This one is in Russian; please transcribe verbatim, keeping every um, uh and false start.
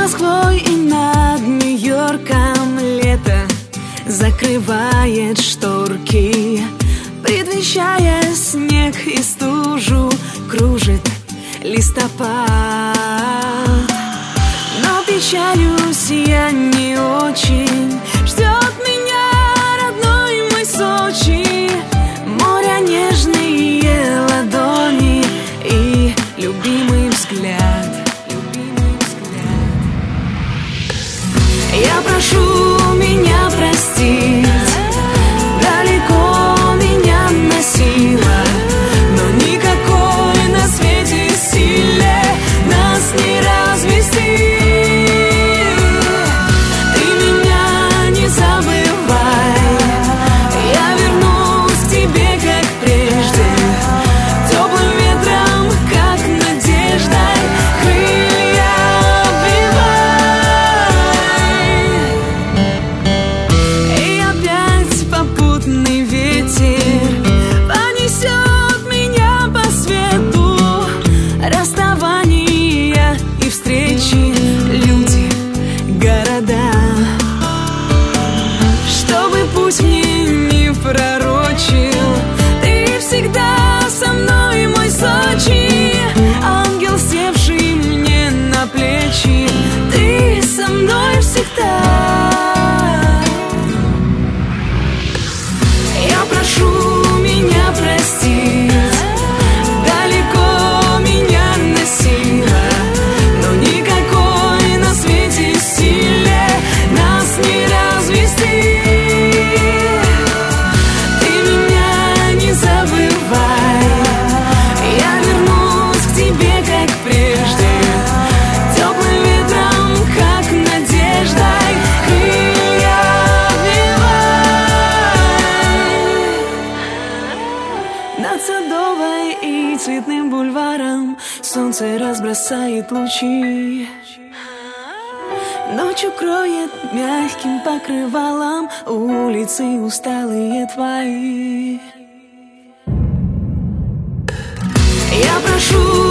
Москвой и над Нью-Йорком лето закрывает шторки, предвещая снег и стужу, кружит листопад. Но печалюсь я не очень, ждет меня родной мой Сочи, моря нежные ладони и любимый взгляд. Я прошу меня простить, далеко меня носило, но никакой на свете силе нас не развести. Ты меня не забывай, я вернусь к тебе, как прежде, теплым ветром, как надеждой, крылья попутный ветер понесет меня по свету, расставания и встречи, люди, города. Чтобы путь мне не пророчил, ты всегда со мной, мой Сочи, ангел, севший мне на плечи, ты со мной всегда. Прошу меня простить, далеко меня носило, но никакой на свете силе нас не развести. Ты меня не забывай, я вернусь к тебе, как прежде, теплым ветром, как надеждой, крылья над Садовой и Цветным бульваром солнце разбросает лучи, ночь укроет мягким покрывалом улицы усталые твои. Я прошу